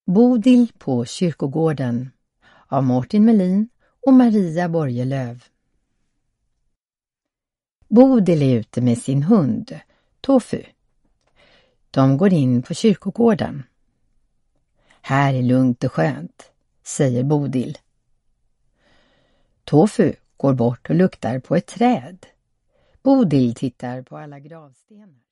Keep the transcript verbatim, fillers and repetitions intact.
Bodil på kyrkogården av Martin Melin och Maria Borgelöv. Bodil är ute med sin hund, Tofu. De går in på kyrkogården. Här är lugnt och skönt, säger Bodil. Tofu går bort och luktar på ett träd. Bodil tittar på alla gravstenar.